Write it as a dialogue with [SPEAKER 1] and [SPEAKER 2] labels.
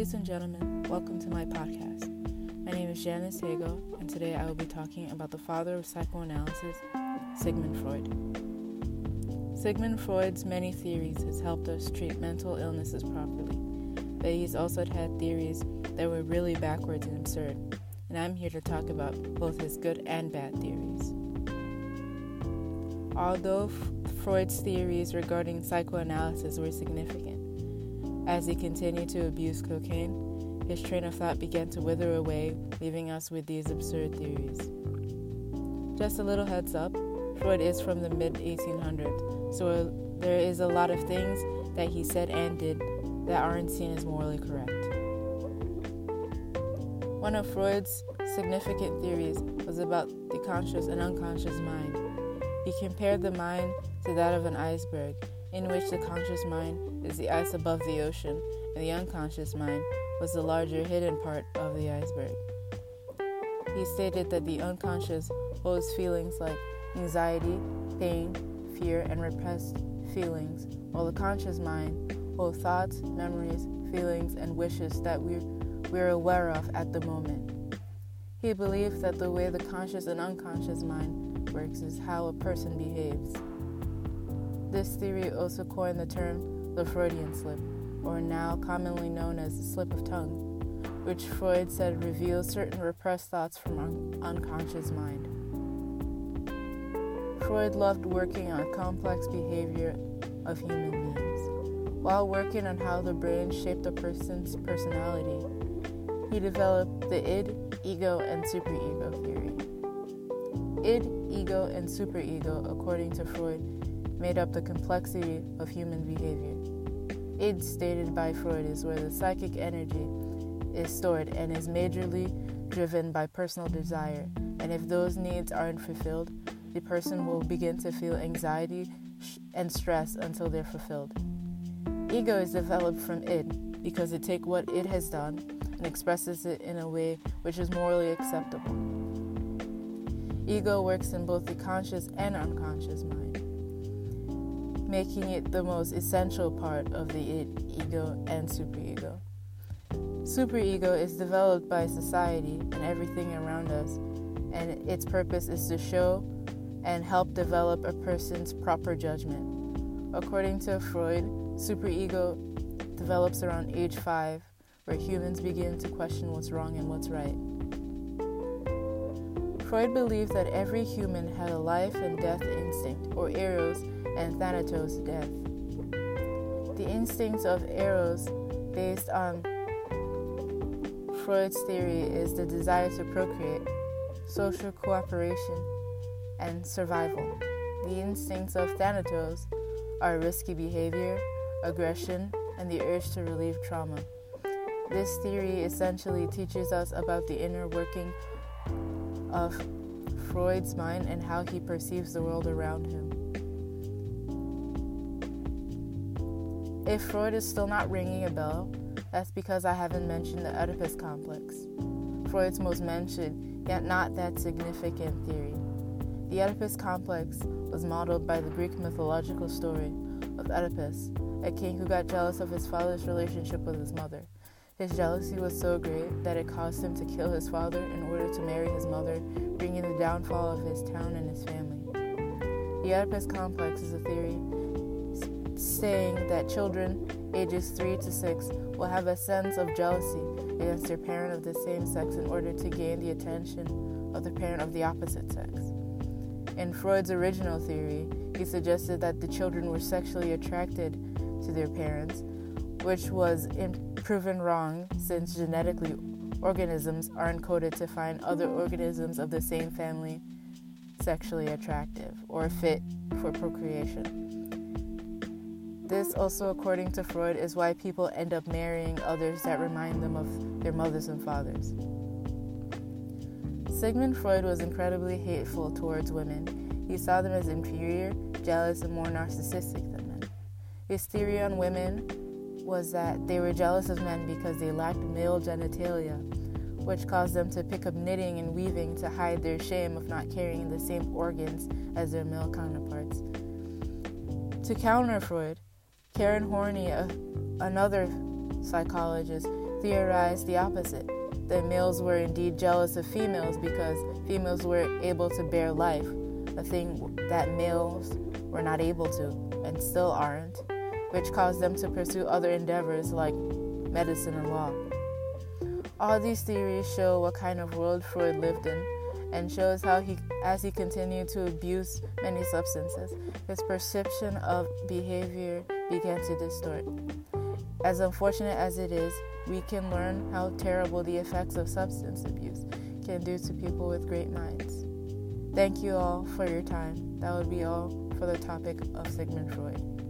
[SPEAKER 1] Ladies and gentlemen, welcome to my podcast. My name is Janice Hagel, and today I will be talking about the father of psychoanalysis, Sigmund Freud. Sigmund Freud's many theories has helped us treat mental illnesses properly, but he's also had theories that were really backwards and absurd, and I'm here to talk about both his good and bad theories. Although Freud's theories regarding psychoanalysis were significant, as he continued to abuse cocaine, his train of thought began to wither away, leaving us with these absurd theories. Just a little heads up, Freud is from the mid-1800s, so there is a lot of things that he said and did that aren't seen as morally correct. One of Freud's significant theories was about the conscious and unconscious mind. He compared the mind to that of an iceberg, in which the conscious mind is the ice above the ocean, and the unconscious mind was the larger hidden part of the iceberg. He stated that the unconscious holds feelings like anxiety, pain, fear, and repressed feelings, while the conscious mind holds thoughts, memories, feelings, and wishes that we're aware of at the moment. He believed that the way the conscious and unconscious mind works is how a person behaves. This theory also coined the term the Freudian slip, or now commonly known as the slip of tongue, which Freud said reveals certain repressed thoughts from our unconscious mind. Freud loved working on complex behavior of human beings. While working on how the brain shaped a person's personality, he developed the id, ego, and superego theory. Id, ego, and superego, according to Freud, made up the complexity of human behavior. Id, stated by Freud, is where the psychic energy is stored and is majorly driven by personal desire, and if those needs aren't fulfilled, the person will begin to feel anxiety and stress until they're fulfilled. Ego is developed from id because it takes what it has done and expresses it in a way which is morally acceptable. Ego works in both the conscious and unconscious mind, making it the most essential part of the id, ego, and superego. Superego is developed by society and everything around us, and its purpose is to show and help develop a person's proper judgment. According to Freud, superego develops around age 5, where humans begin to question what's wrong and what's right. Freud believed that every human had a life and death instinct, or eros, and thanatos, death. The instincts of eros, based on Freud's theory, is the desire to procreate, social cooperation, and survival. The instincts of thanatos are risky behavior, aggression, and the urge to relieve trauma. This theory essentially teaches us about the inner working of Freud's mind and how he perceives the world around him. If Freud is still not ringing a bell, that's because I haven't mentioned the Oedipus complex, Freud's most mentioned, yet not that significant theory. The Oedipus complex was modeled by the Greek mythological story of Oedipus, a king who got jealous of his father's relationship with his mother. His jealousy was so great that it caused him to kill his father in order to marry his mother, bringing the downfall of his town and his family. The Oedipus complex is a theory saying that children ages 3 to 6 will have a sense of jealousy against their parent of the same sex in order to gain the attention of the parent of the opposite sex. In Freud's original theory, he suggested that the children were sexually attracted to their parents, which was proven wrong since genetically organisms are encoded to find other organisms of the same family sexually attractive or fit for procreation. This also, according to Freud, is why people end up marrying others that remind them of their mothers and fathers. Sigmund Freud was incredibly hateful towards women. He saw them as inferior, jealous, and more narcissistic than men. His theory on women was that they were jealous of men because they lacked male genitalia, which caused them to pick up knitting and weaving to hide their shame of not carrying the same organs as their male counterparts. To counter Freud, Karen Horney, another psychologist, theorized the opposite, that males were indeed jealous of females because females were able to bear life, a thing that males were not able to and still aren't, which caused them to pursue other endeavors like medicine and law. All these theories show what kind of world Freud lived in, and shows how as he continued to abuse many substances, his perception of behavior began to distort. As unfortunate as it is, we can learn how terrible the effects of substance abuse can do to people with great minds. Thank you all for your time. That would be all for the topic of Sigmund Freud.